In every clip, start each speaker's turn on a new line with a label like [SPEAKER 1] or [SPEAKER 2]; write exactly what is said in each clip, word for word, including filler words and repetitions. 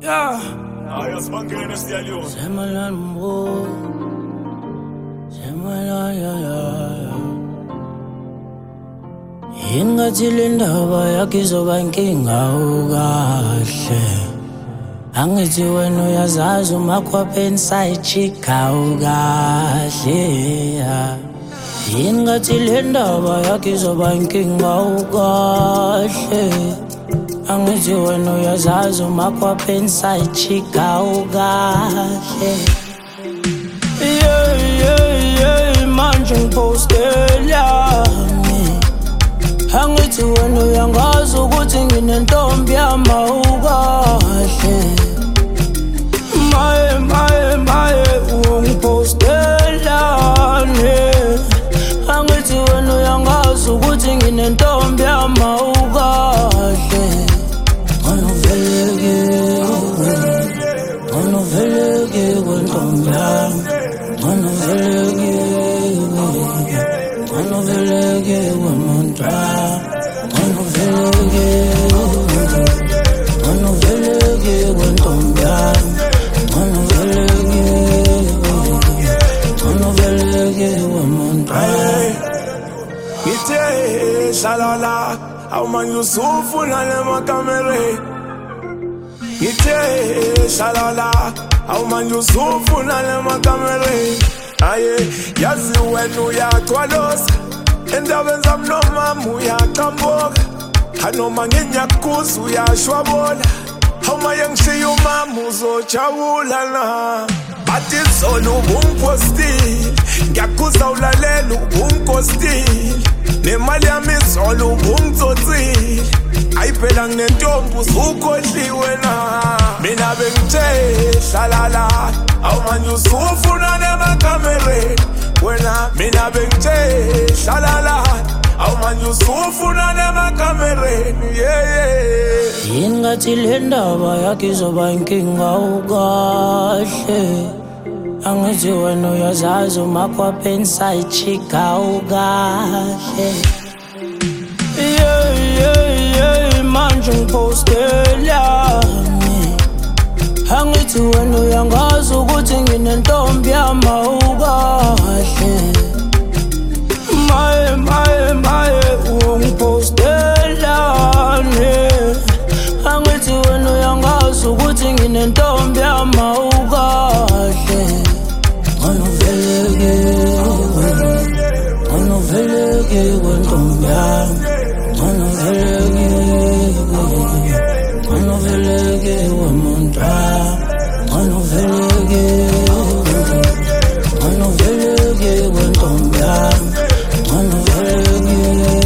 [SPEAKER 1] Yeah.
[SPEAKER 2] Ah, ja, Spangen ist der Junge.
[SPEAKER 1] Semalan mo. Semalan, ja, ja, ja. Ingathi le ndaba yakhe izoba inkinga ukahle. Angithi wena uyazazi umakhwapha inside chick awukahle. Ingathi le ndaba yakhe izoba inkinga ukahle. Angithi wena uyazazi umakhwapha inside chick awukahle. Yeah, yeah, yeah, manje ngipostela. Angithi wena uyangazi ukuthi nginentombi yamawukahle. Maye, maye, maye, ungipostelane. Angithi wena uyangazi ukuthi nginentombi yamawukahle. Ngonoveleke, ngonoveleke kwentombi yami. Ngonoveleke, ngonoveleke kwemuntu wami. Ngonoveleke, ngonoveleke kwentombi yami. Ngonoveleke, ngonoveleke kwemuntu wami.
[SPEAKER 2] Ngithe hlala la, awumanje usufuna lemakamere. Ngithe hlala la, awumanje usufuna lemakamere. Aye, yazi wena uyagcwalosa, endabeni zami nomama uyakamboka. Hanoma nginyakuza uyashwabola, homa yengishiya umama uzojabula na. Bathi zona ubungipostile, ngiyakuza ulalela ubungikostile. Nemali yami izolo ubungitsotsile, ayi phela nginentombi usukhohliwe na. Mina bengithe hlala la, awumanje usufuna nemakamereni. Wena mina bengithe hlala la, awumanje usufuna nemakamereni. Yeah, yeah.
[SPEAKER 1] Ingathi le ndaba yakhe izoba inkinga ukahle. Angithi wena uyazazi umakhwapha inside chick awukahle. Yeah, yeah, yeah, manje ngipostela. Angithi wena uyangazi ukuthi nginentombi yamawukahle. Maye, maye, maye, ungipostelane. Angithi wena uyangazi ukuthi nginentombi yamawukahle. Ngonoveleke, ngonoveleke kwentombi yami. Ngonoveleke, ngonoveleke kwemuntu wami. Ngonoveleke, ngonoveleke kwentombi yami. Ngonoveleke,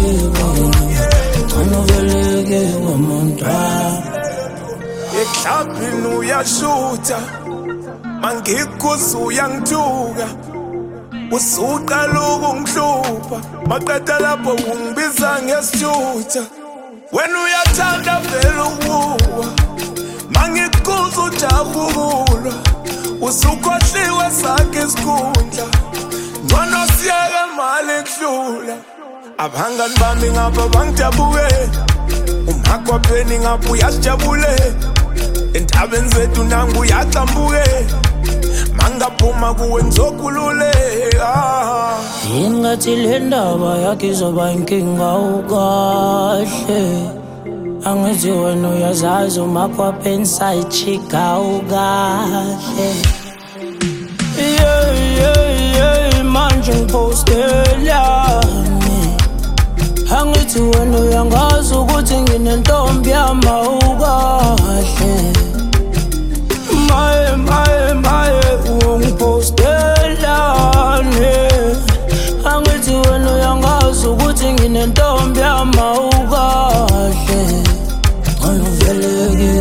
[SPEAKER 1] ngonoveleke kwemuntu wami.
[SPEAKER 2] Eklabhini uyashutha, mangikuza uyangithuka. Usuqala ukungihlupha, maqeda lapho ungibiza ngesithutha. Wena uyathanda vele ukuwa, mangikuza ujabukulwa. Usukhohliwe sakhe isikhundla, ngcono siyeke mali kuhlula. Abangani bami ngapha bangijabuke, umakhwapheni ngapha uyasijabule. Entabeni zethu nangu uyacambuke, mangaphuma kuwe ngizokhululeka.
[SPEAKER 1] Ingathi le ndaba yakhe izoba inkinga ukahle. Angithi wena uyazazi umakhwapha inside chick awukahle. Yeah, yeah, yeah, manje ngipostela. Angithi wena uyangazi ukuthi nginentombi yamawukahle. Maye, maye, maye, ungipostelane. Angithi wena uyangazi ukuthi nginentombi yamawukahle. Ngonoveleke,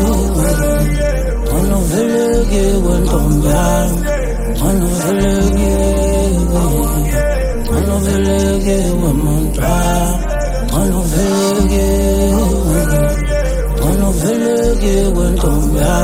[SPEAKER 1] ngonoveleke kwentombi yami. Ngonoveleke, ngonoveleke kwemuntu wami. Ngonoveleke, ngonoveleke kwentombi yami.